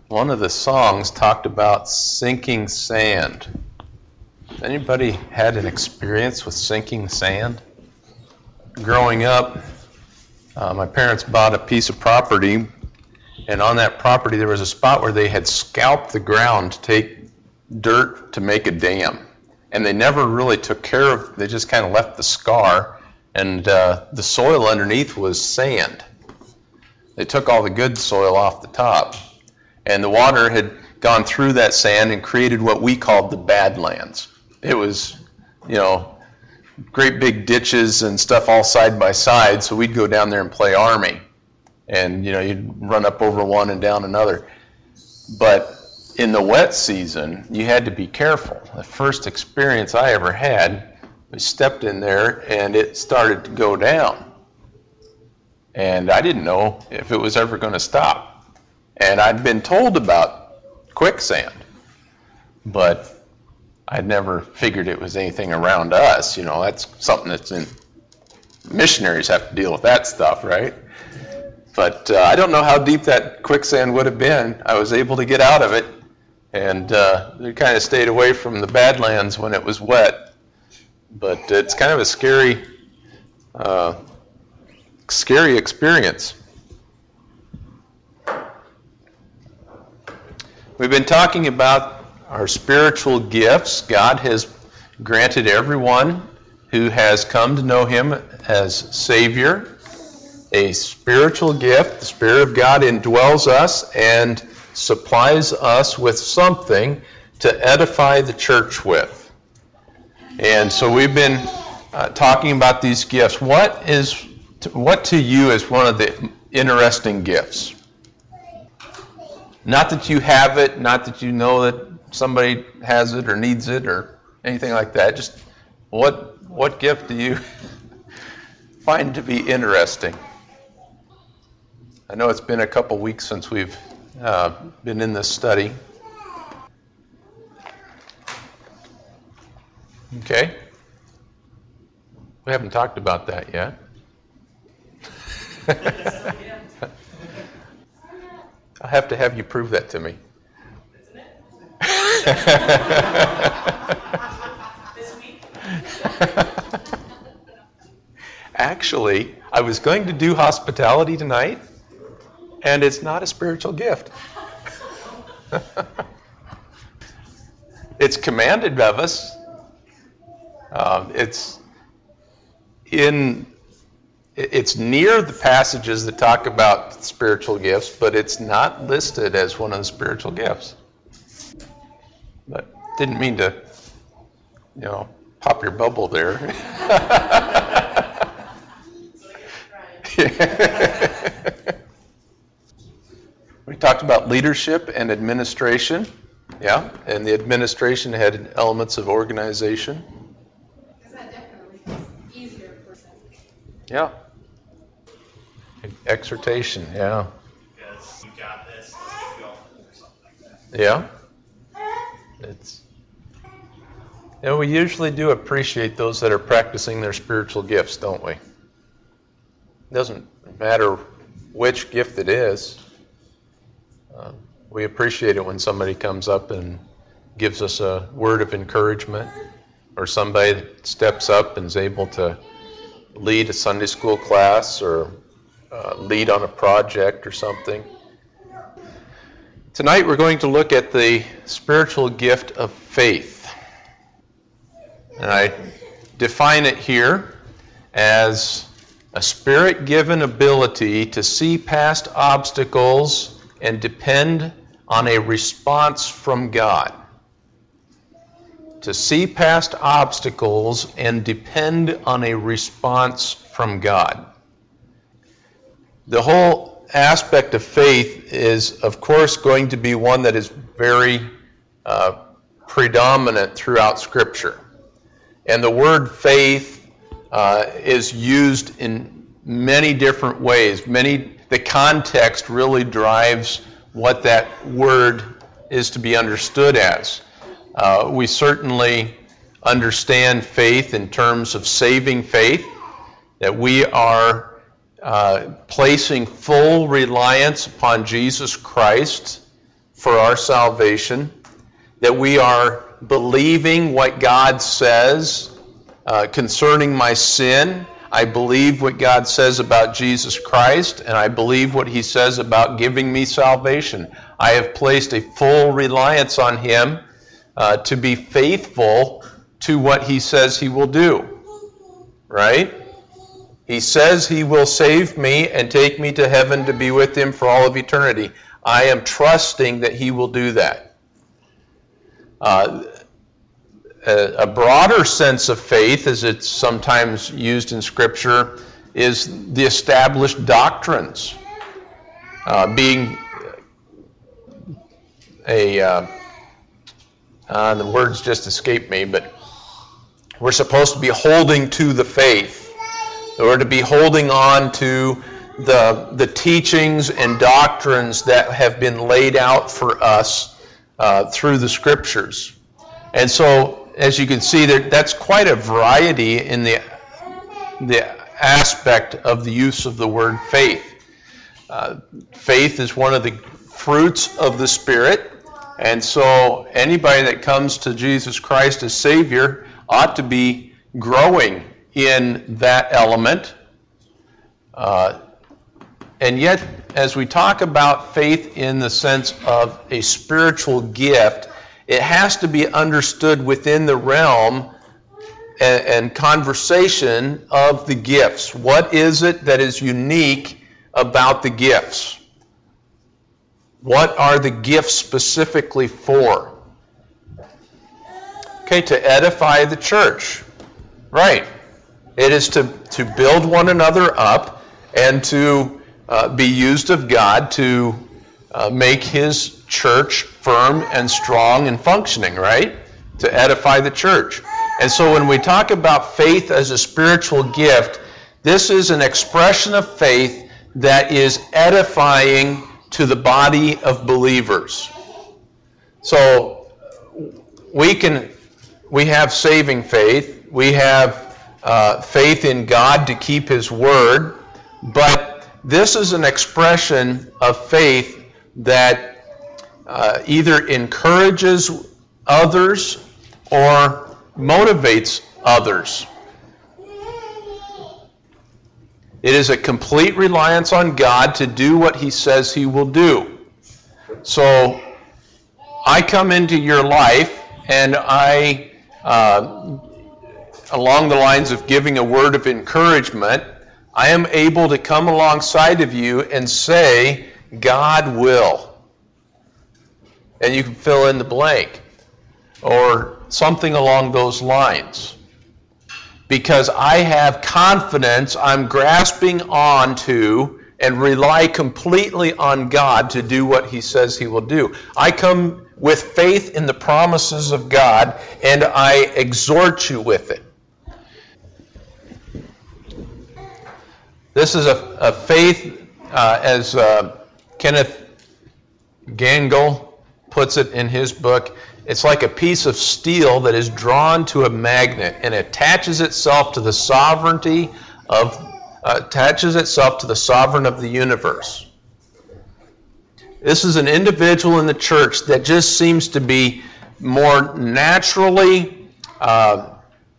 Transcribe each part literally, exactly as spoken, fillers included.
one of the songs talked about sinking sand. Anybody had an experience with sinking sand? Growing up, uh, my parents bought a piece of property, and on that property there was a spot where they had scalped the ground to take dirt to make a dam. And they never really took care of, they just kind of left the scar, and uh, the soil underneath was sand. They took all the good soil off the top, and the water had gone through that sand and created what we called the Badlands. It was, you know, great big ditches and stuff all side by side, so we'd go down there and play Army. And, you know, you'd run up over one and down another. But in the wet season, you had to be careful. The first experience I ever had, we stepped in there and it started to go down. And I didn't know if it was ever going to stop. And I'd been told about quicksand, but I'd never figured it was anything around us. You know, that's something that's in, missionaries have to deal with that stuff, right? But uh, I don't know how deep that quicksand would have been. I was able to get out of it, and uh, we kind of stayed away from the Badlands when it was wet. But it's kind of a scary, uh, scary experience. We've been talking about our spiritual gifts. God has granted everyone who has come to know Him as Savior a spiritual gift. The Spirit of God indwells us and supplies us with something to edify the church with. And so we've been uh, talking about these gifts. What is, what to you is one of the interesting gifts? Not that you have it, not that you know that somebody has it or needs it or anything like that. Just what what gift do you find to be interesting? I know it's been a couple weeks since we've uh, been in this study. Okay. We haven't talked about that yet. I'll have to have you prove that to me. This week? Actually, I was going to do hospitality tonight, and it's not a spiritual gift. It's commanded of us. Um, it's in. It's near the passages that talk about spiritual gifts, but it's not listed as one of the spiritual gifts. But didn't mean to, you know, pop your bubble there. We talked about leadership and administration. Yeah, and the administration had elements of organization. Because that definitely is easier for some. Yeah. Exhortation, yeah. Because you got this, let's keep going, or something like that. Yeah. It's, you know, we usually do appreciate those that are practicing their spiritual gifts, don't we? It doesn't matter which gift it is. Uh, we appreciate it when somebody comes up and gives us a word of encouragement, or somebody that steps up and is able to lead a Sunday school class or uh, lead on a project or something. Tonight we're going to look at the spiritual gift of faith. And I define it here as a spirit-given ability to see past obstacles and depend on a response from God. To see past obstacles and depend on a response from God. The whole aspect of faith is, of course, going to be one that is very uh, predominant throughout Scripture. And the word faith uh, is used in many different ways. Many, the context really drives what that word is to be understood as. Uh, we certainly understand faith in terms of saving faith, that we are uh, placing full reliance upon Jesus Christ for our salvation, that we are believing what God says uh, concerning my sin. I believe what God says about Jesus Christ, and I believe what he says about giving me salvation. I have placed a full reliance on him uh, to be faithful to what he says he will do. Right? He says he will save me and take me to heaven to be with him for all of eternity. I am trusting that he will do that. Uh, a, a broader sense of faith, as it's sometimes used in Scripture, is the established doctrines. Uh, being a, uh, uh, the words just escaped me, but we're supposed to be holding to the faith. We're to be holding on to the, the teachings and doctrines that have been laid out for us uh, through the Scriptures. And so, as you can see, there, that's quite a variety in the, the aspect of the use of the word faith. Uh, faith is one of the fruits of the Spirit, and so anybody that comes to Jesus Christ as Savior ought to be growing in that element. Uh, and yet, as we talk about faith in the sense of a spiritual gift, it has to be understood within the realm and, and conversation of the gifts. What is it that is unique about the gifts? What are the gifts specifically for? Okay, to edify the church. Right. It is to, to build one another up and to uh, be used of God to uh, make his church firm and strong and functioning, right? To edify the church. And so when we talk about faith as a spiritual gift, this is an expression of faith that is edifying to the body of believers. So we can we have saving faith. We have uh, faith in God to keep his word. But this is an expression of faith that uh, either encourages others or motivates others. It is a complete reliance on God to do what he says he will do. So I come into your life and I, uh, along the lines of giving a word of encouragement, I am able to come alongside of you and say, God will. And you can fill in the blank. Or something along those lines. Because I have confidence, I'm grasping on to and rely completely on God to do what he says he will do. I come with faith in the promises of God and I exhort you with it. This is a, a faith, uh, as uh, Kenneth Gangel puts it in his book, it's like a piece of steel that is drawn to a magnet and attaches itself to the sovereignty of, uh, attaches itself to the sovereign of the universe. This is an individual in the church that just seems to be more naturally uh,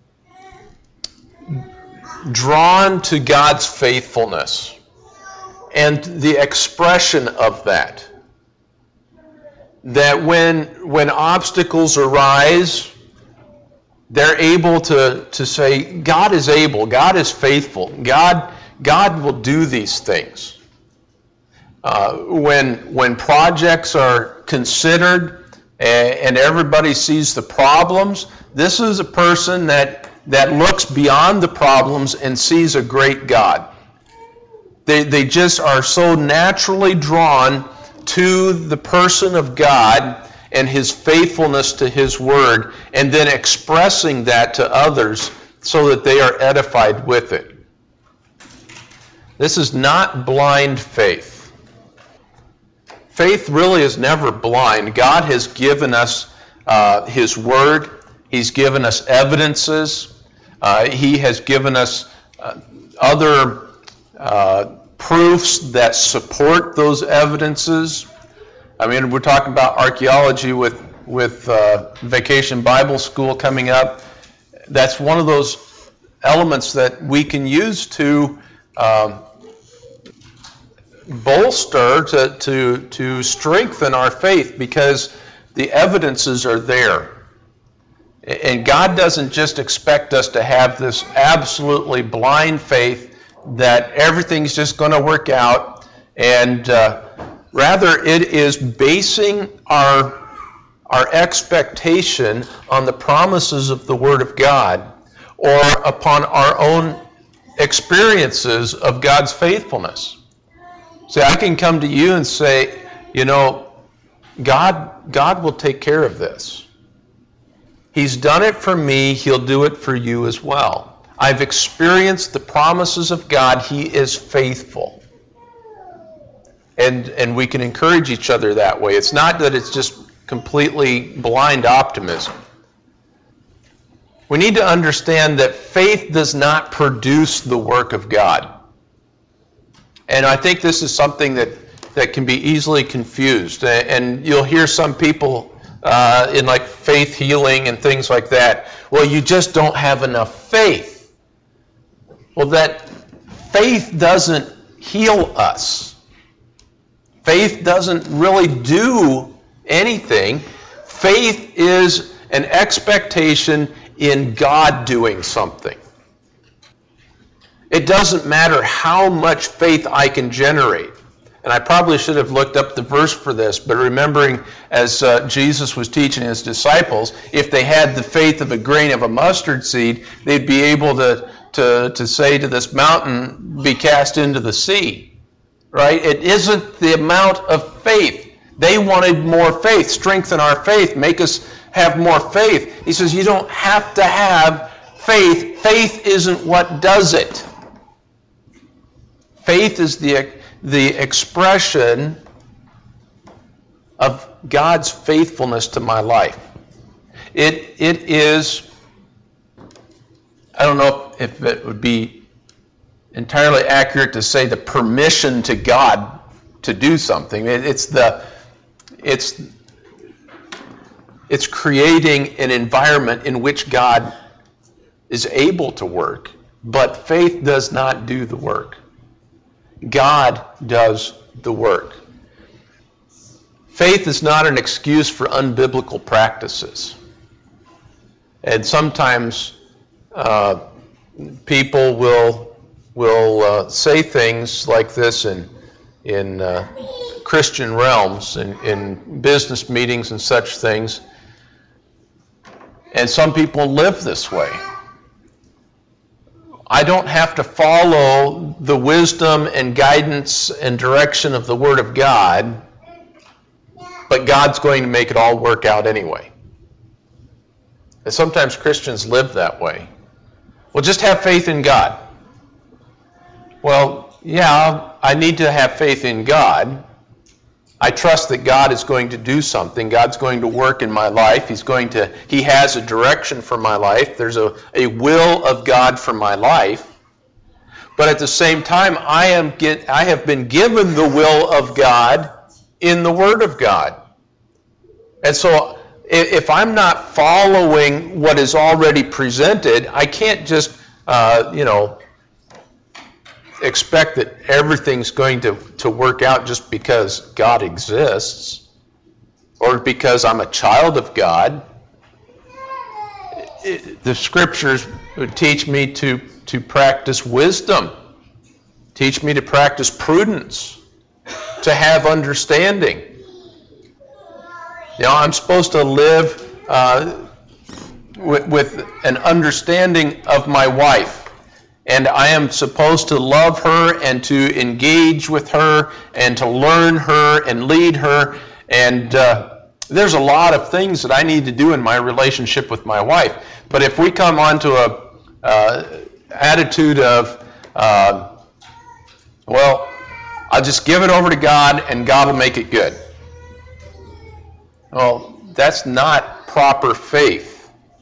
drawn to God's faithfulness and the expression of that. That when when obstacles arise, they're able to, to say, God is able, God is faithful, God God will do these things. Uh, when when projects are considered and, and everybody sees the problems, this is a person that, that looks beyond the problems and sees a great God. They they just are so naturally drawn to the person of God and his faithfulness to his word, and then expressing that to others so that they are edified with it. This is not blind faith. Faith really is never blind. God has given us uh, his word. He's given us evidences. Uh, he has given us uh, other uh, proofs that support those evidences. I mean, we're talking about archaeology with, with uh, Vacation Bible School coming up. That's one of those elements that we can use to um, bolster, to, to, to strengthen our faith, because the evidences are there. And God doesn't just expect us to have this absolutely blind faith that everything's just going to work out, and uh, rather it is basing our, our expectation on the promises of the Word of God, or upon our own experiences of God's faithfulness. See, I can come to you and say, you know, God, God will take care of this. He's done it for me, He'll do it for you as well. I've experienced the promises of God. He is faithful. And, and we can encourage each other that way. It's not that it's just completely blind optimism. We need to understand that faith does not produce the work of God. And I think this is something that, that can be easily confused. And you'll hear some people uh, in like faith healing and things like that, well, you just don't have enough faith. Well, that faith doesn't heal us. Faith doesn't really do anything. Faith is an expectation in God doing something. It doesn't matter how much faith I can generate. And I probably should have looked up the verse for this, but remembering as uh, Jesus was teaching his disciples, if they had the faith of a grain of a mustard seed, they'd be able to, to, to say to this mountain, be cast into the sea. Right? It isn't the amount of faith. They wanted more faith. Strengthen our faith. Make us have more faith. He says you don't have to have faith. Faith isn't what does it. Faith is the, the expression of God's faithfulness to my life. It, it is, I don't know if it would be entirely accurate to say the permission to God to do something. It, it's the, it's, it's creating an environment in which God is able to work, but faith does not do the work. God does the work. Faith is not an excuse for unbiblical practices. And sometimes uh, people will will uh, say things like this in in uh, Christian realms, in, in business meetings and such things. And some people live this way. I don't have to follow the wisdom and guidance and direction of the Word of God, but God's going to make it all work out anyway. And sometimes Christians live that way. Well, just have faith in God. Well, yeah, I need to have faith in God. I trust that God is going to do something. God's going to work in my life. He's going to, He has a direction for my life. There's a, a will of God for my life. But at the same time, I am get, I have been given the will of God in the Word of God. And so if I'm not following what is already presented, I can't just, uh, you know, expect that everything's going to, to work out just because God exists or because I'm a child of God. It, the Scriptures would teach me to, to practice wisdom, teach me to practice prudence, to have understanding. You know, I'm supposed to live uh, with, with an understanding of my wife. And I am supposed to love her and to engage with her and to learn her and lead her. And uh, there's a lot of things that I need to do in my relationship with my wife. But if we come onto a uh, attitude of, uh, well, I'll just give it over to God and God will make it good. Well, that's not proper faith.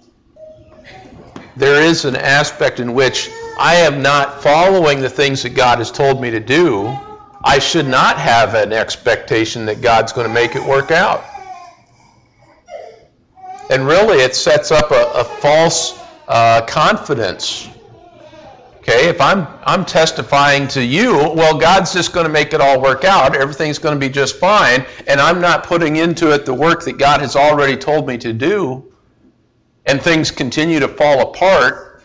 There is an aspect in which I am not following the things that God has told me to do, I should not have an expectation that God's going to make it work out. And really, it sets up a, a false uh, confidence. Okay, if I'm I'm testifying to you, well, God's just going to make it all work out. Everything's going to be just fine, and I'm not putting into it the work that God has already told me to do, and things continue to fall apart.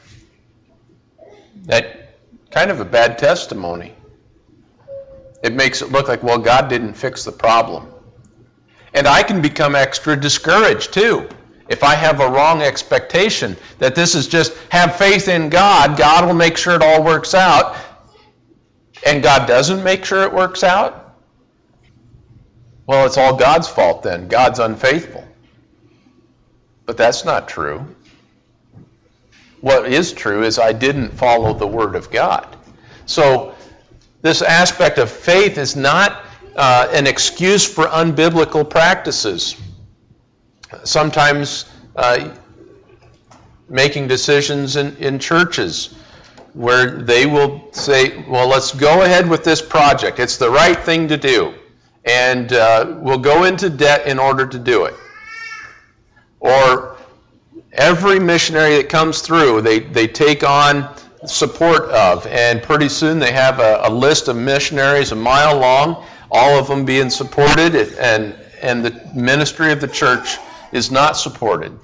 That kind of a bad testimony. It makes it look like, well, God didn't fix the problem. And I can become extra discouraged too. If I have a wrong expectation that this is just have faith in God, God will make sure it all works out, and God doesn't make sure it works out, well, it's all God's fault then. God's unfaithful. But that's not true. What is true is I didn't follow the Word of God. So this aspect of faith is not uh, an excuse for unbiblical practices. Sometimes uh, making decisions in, in churches where they will say, well, let's go ahead with this project. It's the right thing to do. And uh, we'll go into debt in order to do it. Or every missionary that comes through, they, they take on support of. And pretty soon they have a, a list of missionaries a mile long, all of them being supported, and, and the ministry of the church is not supported.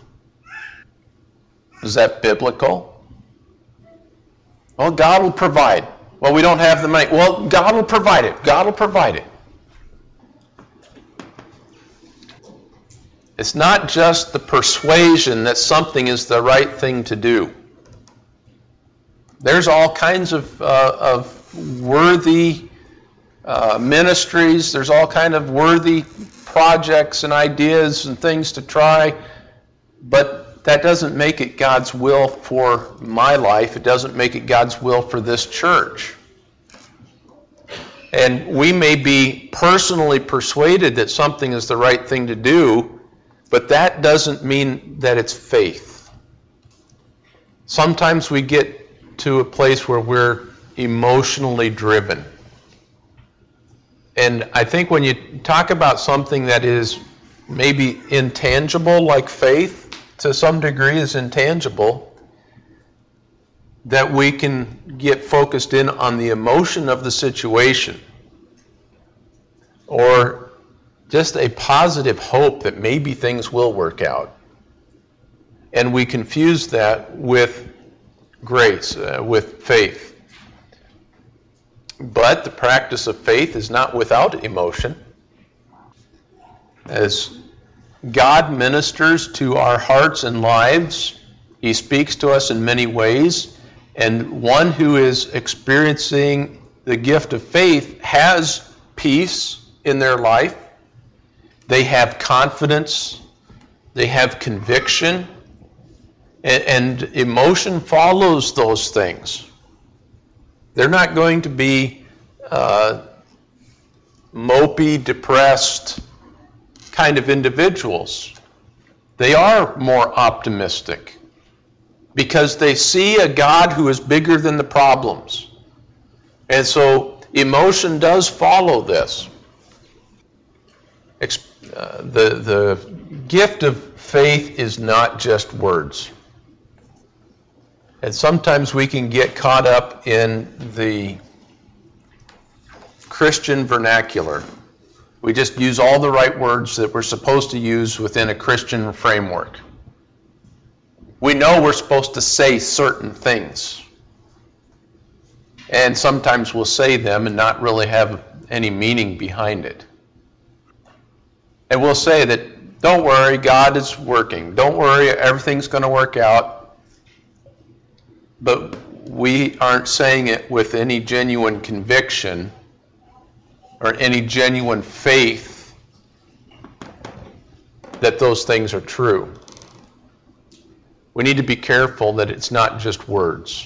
Is that biblical? Well, God will provide. Well, we don't have the money. Well, God will provide it. God will provide it. It's not just the persuasion that something is the right thing to do. There's all kinds of, uh, of worthy uh, ministries. There's all kinds of worthy projects and ideas and things to try, but that doesn't make it God's will for my life. It doesn't make it God's will for this church. And we may be personally persuaded that something is the right thing to do, but that doesn't mean that it's faith. Sometimes we get to a place where we're emotionally driven. And I think when you talk about something that is maybe intangible, like faith, to some degree is intangible, that we can get focused in on the emotion of the situation, or just a positive hope that maybe things will work out. And we confuse that with grace, uh, with faith. But the practice of faith is not without emotion. As God ministers to our hearts and lives, He speaks to us in many ways, and one who is experiencing the gift of faith has peace in their life. They have confidence. They have conviction. And, and emotion follows those things. They're not going to be uh, mopey, depressed kind of individuals. They are more optimistic because they see a God who is bigger than the problems. And so emotion does follow this. Uh, the, the gift of faith is not just words. And sometimes we can get caught up in the Christian vernacular. We just use all the right words that we're supposed to use within a Christian framework. We know we're supposed to say certain things. And sometimes we'll say them and not really have any meaning behind it. And we'll say that, don't worry, God is working. Don't worry, everything's going to work out. But we aren't saying it with any genuine conviction or any genuine faith that those things are true. We need to be careful that it's not just words.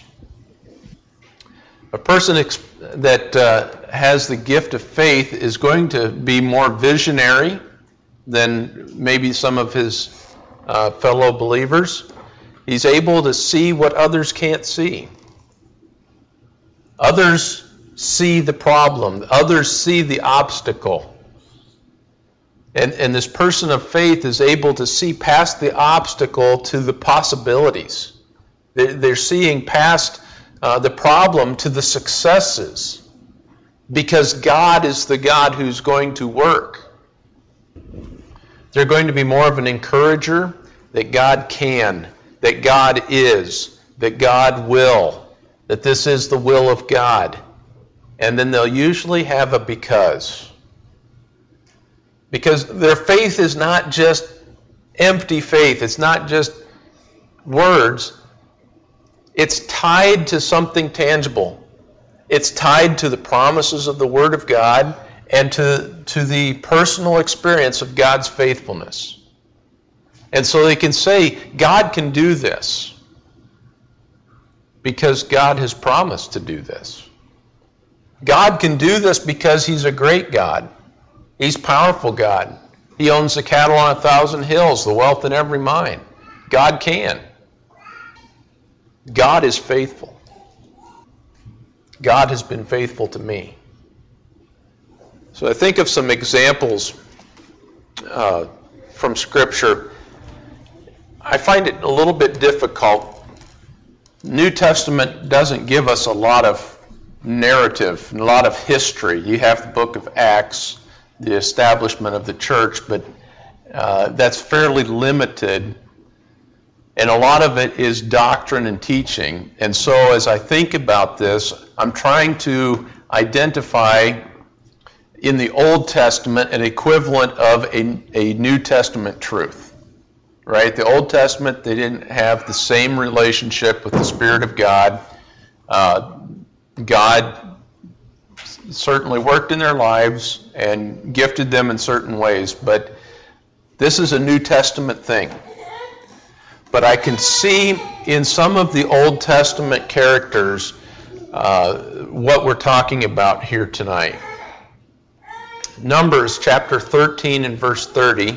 A person ex- that uh, has the gift of faith is going to be more visionary than maybe some of his uh, fellow believers. He's able to see what others can't see. Others see the problem. Others see the obstacle. And, and this person of faith is able to see past the obstacle to the possibilities. They're, they're seeing past uh, the problem to the successes. Because God is the God who's going to work. They're going to be more of an encourager that God can, that God is, that God will, that this is the will of God. And then they'll usually have a because. Because their faith is not just empty faith. It's not just words. It's tied to something tangible. It's tied to the promises of the Word of God and to, to the personal experience of God's faithfulness. And so they can say, God can do this because God has promised to do this. God can do this because He's a great God. He's powerful God. He owns the cattle on a thousand hills, the wealth in every mine. God can. God is faithful. God has been faithful to me. So I think of some examples uh, from Scripture. I find it a little bit difficult. New Testament doesn't give us a lot of narrative, a lot of history. You have the book of Acts, the establishment of the church, but uh, that's fairly limited. And a lot of it is doctrine and teaching. And so as I think about this, I'm trying to identify in the Old Testament an equivalent of a, a New Testament truth. Right? The Old Testament, they didn't have the same relationship with the Spirit of God. Uh, God certainly worked in their lives and gifted them in certain ways, but this is a New Testament thing. But I can see in some of the Old Testament characters uh, what we're talking about here tonight. Numbers chapter thirteen and verse thirty.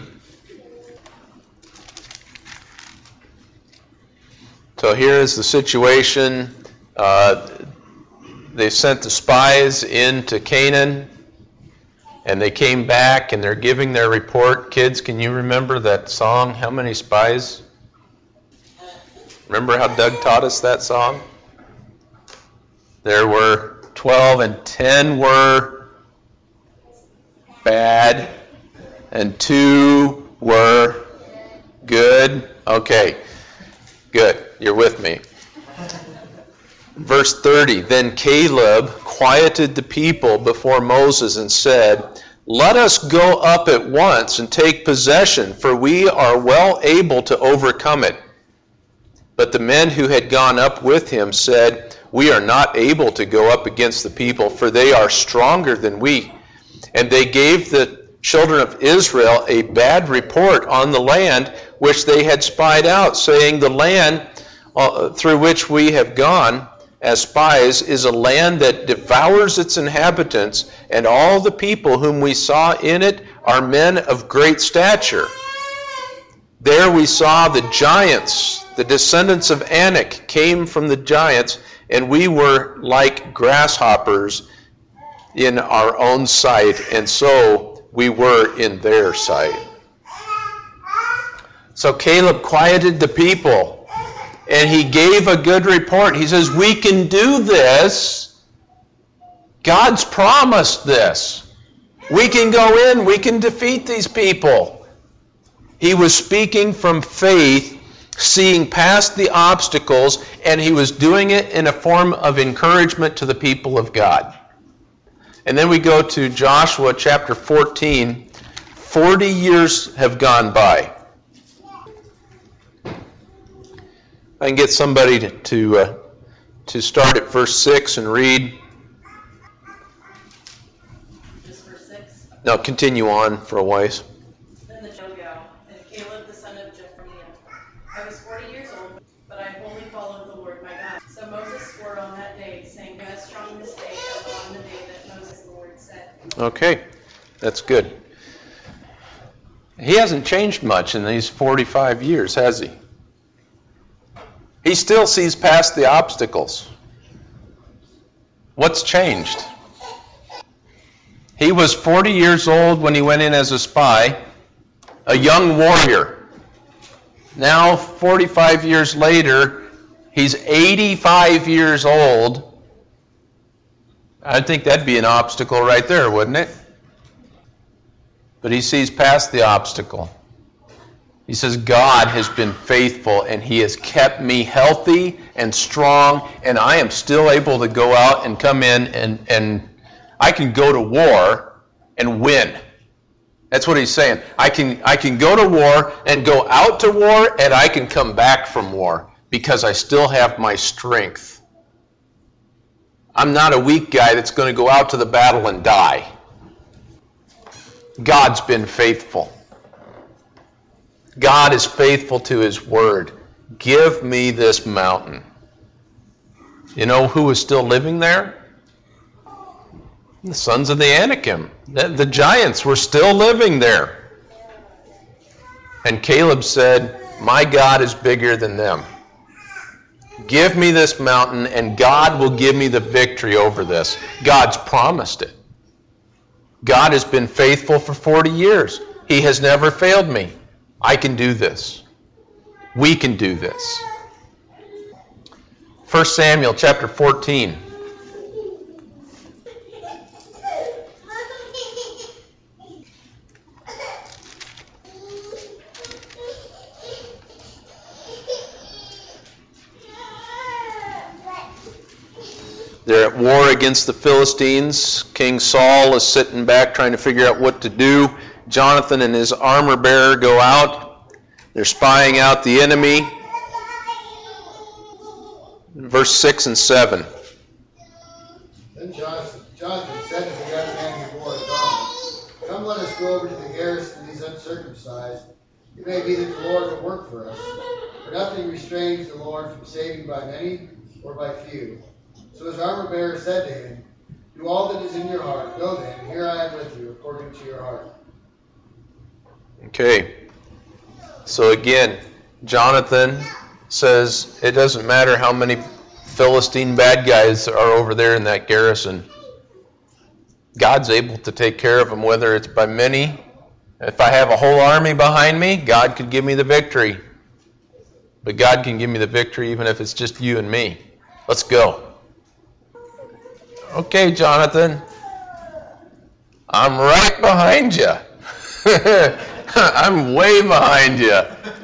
So here is the situation. Uh, they sent the spies into Canaan, and they came back, and they're giving their report. Kids, can you remember that song, How Many Spies? Remember how Doug taught us that song? There were twelve, and ten were bad, and two were good. Okay, good. You're with me. Verse thirty, then Caleb quieted the people before Moses and said, let us go up at once and take possession, for we are well able to overcome it. But the men who had gone up with him said, we are not able to go up against the people, for they are stronger than we. And they gave the children of Israel a bad report on the land which they had spied out, saying, the land uh, through which we have gone as spies is a land that devours its inhabitants, and all the people whom we saw in it are men of great stature. There we saw the giants, the descendants of Anak came from the giants, and we were like grasshoppers in our own sight, and so we were in their sight. So Caleb quieted the people, and he gave a good report. He says, we can do this. God's promised this. We can go in, we can defeat these people. He was speaking from faith, seeing past the obstacles, and he was doing it in a form of encouragement to the people of God. And then we go to Joshua chapter fourteen. Forty years have gone by. I can get somebody to to, uh, to start at verse six and read. Just verse six? No, continue on for a ways. Then the Gilgal, and Caleb the son of Jephunneh. I was forty years old, but I wholly followed the Lord my God. So Moses swore on that day, saying, be as strong this day as on the day that Moses the Lord said. Okay, that's good. He hasn't changed much in these forty-five years, has he? He still sees past the obstacles. What's changed? He was forty years old when he went in as a spy, a young warrior. Now, forty-five years later, he's eighty-five years old. I think that'd be an obstacle right there, wouldn't it? But he sees past the obstacle. He says, God has been faithful, and He has kept me healthy and strong, and I am still able to go out and come in, and, and I can go to war and win. That's what he's saying. I can, I can go to war and go out to war, and I can come back from war because I still have my strength. I'm not a weak guy that's going to go out to the battle and die. God's been faithful. God is faithful to His word. Give me this mountain. You know who was still living there? The sons of the Anakim. The, the giants were still living there. And Caleb said, my God is bigger than them. Give me this mountain and God will give me the victory over this. God's promised it. God has been faithful for forty years. He has never failed me. I can do this. We can do this. First Samuel chapter fourteen. They're at war against the Philistines. King Saul is sitting back trying to figure out what to do. Jonathan and his armor bearer go out. They're spying out the enemy. Verse six and seven. Then Jonathan, Jonathan said to the young man who bore his armor, come, let us go over to the garrison of these uncircumcised. It may be that the Lord will work for us. For nothing restrains the Lord from saving by many or by few. So his armor bearer said to him, do all that is in your heart. Go then, here I am with you, according to your heart. Okay. So again, Jonathan says it doesn't matter how many Philistine bad guys are over there in that garrison. God's able to take care of them, whether it's by many. If I have a whole army behind me, God could give me the victory. But God can give me the victory even if it's just you and me. Let's go. Okay, Jonathan, I'm right behind you. I'm way behind you.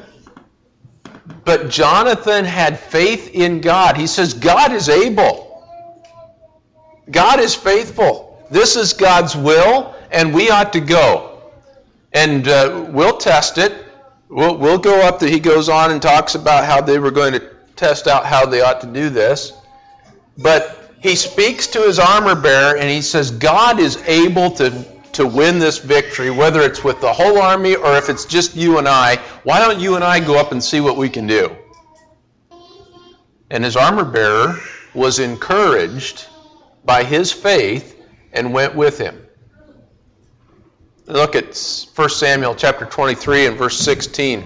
But Jonathan had faith in God. He says, God is able. God is faithful. This is God's will, and we ought to go. And uh, we'll test it. We'll, we'll go up there. He goes on and talks about how they were going to test out how they ought to do this. But he speaks to his armor bearer and he says, God is able to, to win this victory, whether it's with the whole army or if it's just you and I. Why don't you and I go up and see what we can do? And his armor bearer was encouraged by his faith and went with him. Look at First Samuel chapter twenty-three and verse sixteen.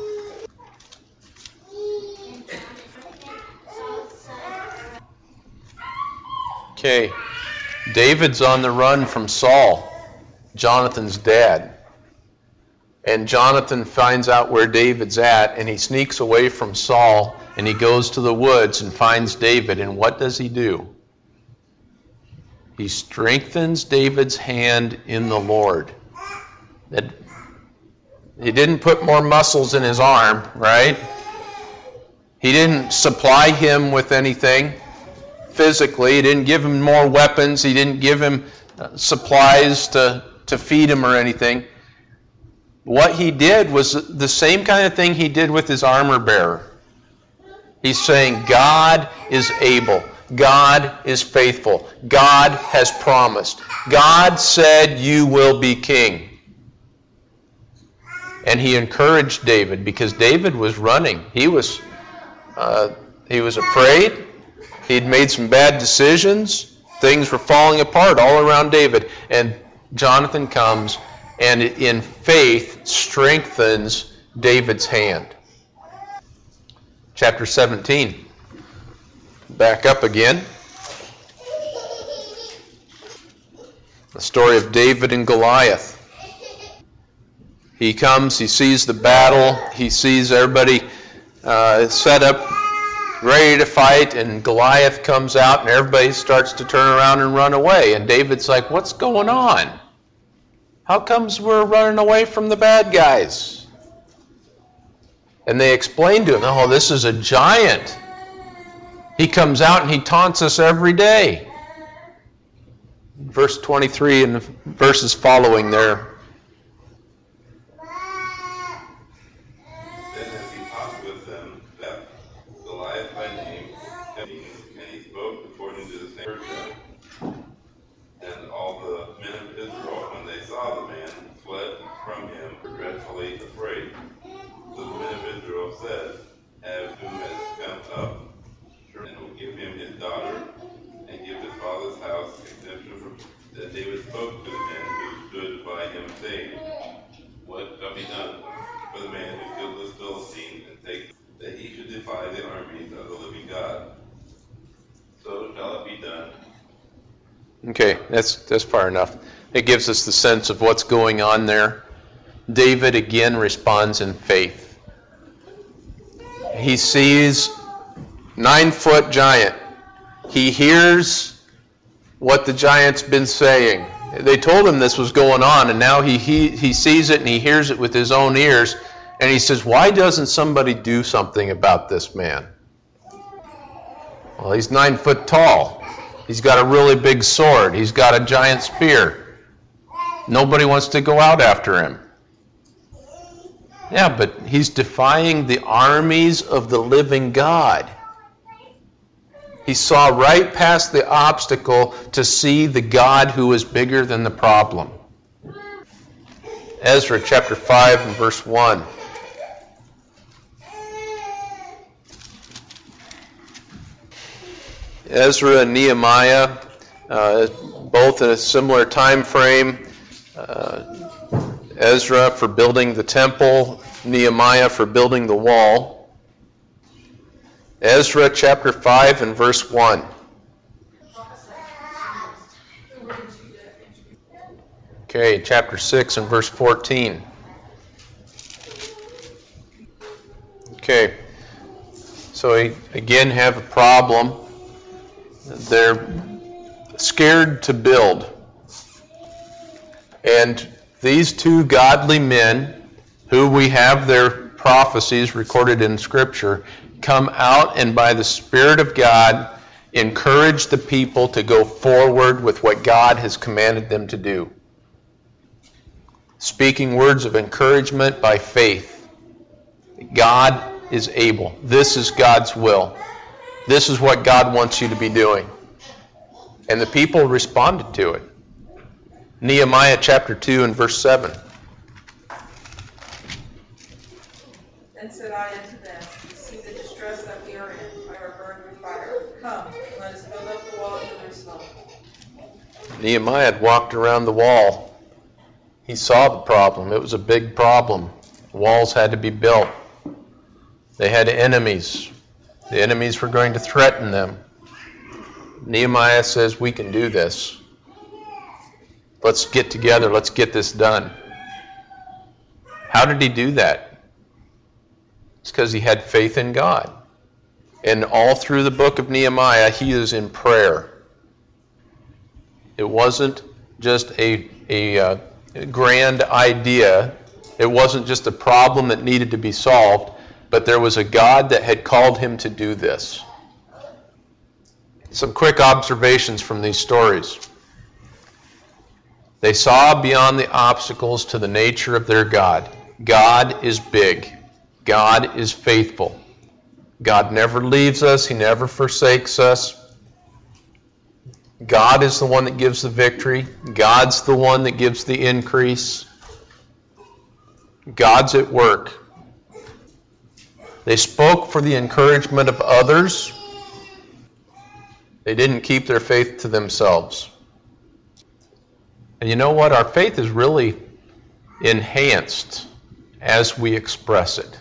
Okay, David's on the run from Saul, Jonathan's dad. And Jonathan finds out where David's at, and he sneaks away from Saul, and he goes to the woods and finds David. And what does he do? He strengthens David's hand in the Lord. That he didn't put more muscles in his arm, right? He didn't supply him with anything physically. He didn't give him more weapons. He didn't give him uh, supplies to, to feed him or anything. What he did was the same kind of thing he did with his armor bearer. He's saying, God is able. God is faithful. God has promised. God said you will be king. And he encouraged David because David was running. He was, uh, he was afraid. He'd made some bad decisions. Things were falling apart all around David. And Jonathan comes and in faith strengthens David's hand. Chapter seventeen. Back up again. The story of David and Goliath. He comes, he sees the battle, he sees everybody uh, set up, ready to fight, and Goliath comes out and everybody starts to turn around and run away. And David's like, what's going on? How comes we're running away from the bad guys? And they explain to him, oh, this is a giant. He comes out and he taunts us every day. Verse twenty-three and the verses following there. Then as he talked with them, that Goliath by name, and he spoke according to the same word. And all the men of Israel, when they saw the man, fled from him, were dreadfully afraid. So the men of Israel said, have who has come up, and will give him his daughter, and give his father's house exemption from. That David spoke to the men who stood by him, saying, what shall be done for the man who killed this Philistine, and take that he should defy the armies of the living God? So shall it be done. Okay, that's that's far enough. It gives us the sense of what's going on there. David again responds in faith. He sees nine-foot giant. He hears what the giant's been saying. They told him this was going on, and now he, he, he sees it and he hears it with his own ears, and he says, why doesn't somebody do something about this man? Well, he's nine foot tall. He's got a really big sword. He's got a giant spear. Nobody wants to go out after him. Yeah, but he's defying the armies of the living God. He saw right past the obstacle to see the God who is bigger than the problem. Ezra chapter five and verse one. Ezra and Nehemiah, uh, both in a similar time frame. Uh, Ezra for building the temple, Nehemiah for building the wall. Ezra chapter five and verse one. Okay, chapter six and verse fourteen. Okay, so we again have a problem. They're scared to build. And these two godly men, who we have their prophecies recorded in Scripture, come out and by the Spirit of God encourage the people to go forward with what God has commanded them to do. Speaking words of encouragement by faith. God is able. This is God's will. This is what God wants you to be doing. And the people responded to it. Nehemiah chapter two and verse seven. Then said I unto them, you see the distress that we are in. We are burned with fire. Come, let us build up the wall of Jerusalem. Nehemiah had walked around the wall. He saw the problem. It was a big problem. Walls had to be built. They had enemies. The enemies were going to threaten them. Nehemiah says, we can do this. Let's get together. Let's get this done. How did he do that? It's because he had faith in God. And all through the book of Nehemiah, he is in prayer. It wasn't just a, a, uh, grand idea. It wasn't just a problem that needed to be solved, but there was a God that had called him to do this. Some quick observations from these stories. They saw beyond the obstacles to the nature of their God. God is big. God is faithful. God never leaves us. He never forsakes us. God is the one that gives the victory. God's the one that gives the increase. God's at work. They spoke for the encouragement of others. They didn't keep their faith to themselves. And you know what? Our faith is really enhanced as we express it.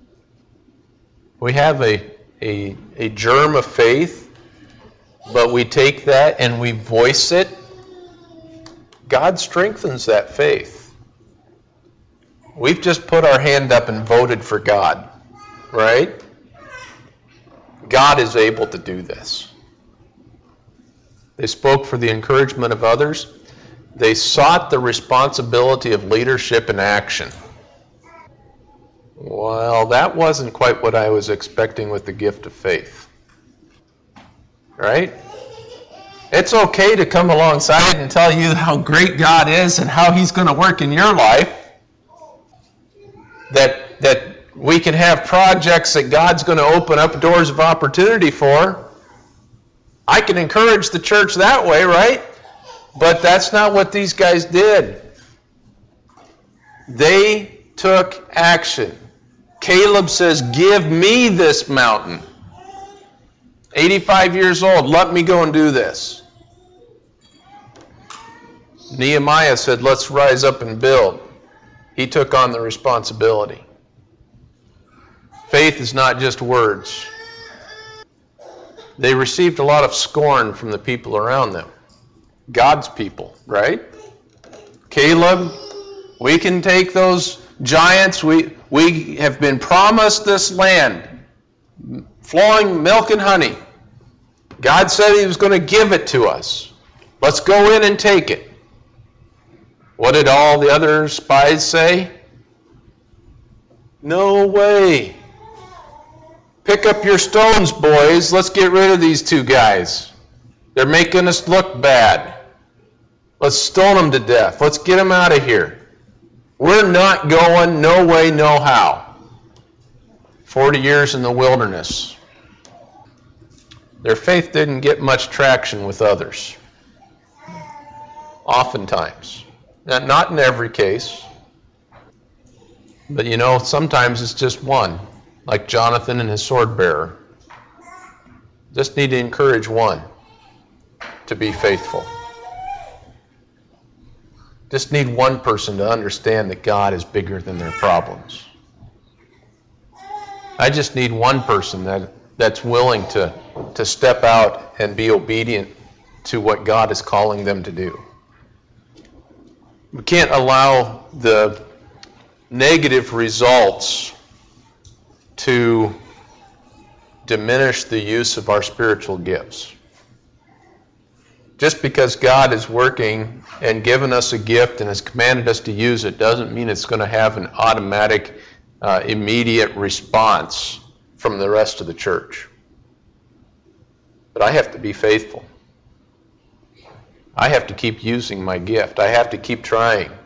We have a, a, a germ of faith, but we take that and we voice it. God strengthens that faith. We've just put our hand up and voted for God, right? God is able to do this. They spoke for the encouragement of others. They sought the responsibility of leadership and action. Well, that wasn't quite what I was expecting with the gift of faith. Right? It's okay to come alongside and tell you how great God is and how He's going to work in your life. That, that we can have projects that God's going to open up doors of opportunity for. I can encourage the church that way, right? But that's not what these guys did. They took action. Caleb says, give me this mountain. eighty-five years old, let me go and do this. Nehemiah said, let's rise up and build. He took on the responsibility. Faith is not just words. They received a lot of scorn from the people around them. God's people, right? Caleb, we can take those giants. We, we have been promised this land, flowing milk and honey. God said He was going to give it to us. Let's go in and take it. What did all the other spies say? No way. Pick up your stones, boys. Let's get rid of these two guys. They're making us look bad. Let's stone them to death. Let's get them out of here. We're not going, no way, no how. Forty years in the wilderness. Their faith didn't get much traction with others. Oftentimes. Not in every case. But you know, sometimes it's just one. Like Jonathan and his sword bearer. Just need to encourage one to be faithful. Just need one person to understand that God is bigger than their problems. I just need one person that, that's willing to, to step out and be obedient to what God is calling them to do. We can't allow the negative results to diminish the use of our spiritual gifts. Just because God is working and given us a gift and has commanded us to use it doesn't mean it's going to have an automatic, uh, immediate response from the rest of the church. But I have to be faithful. I have to keep using my gift. I have to keep trying.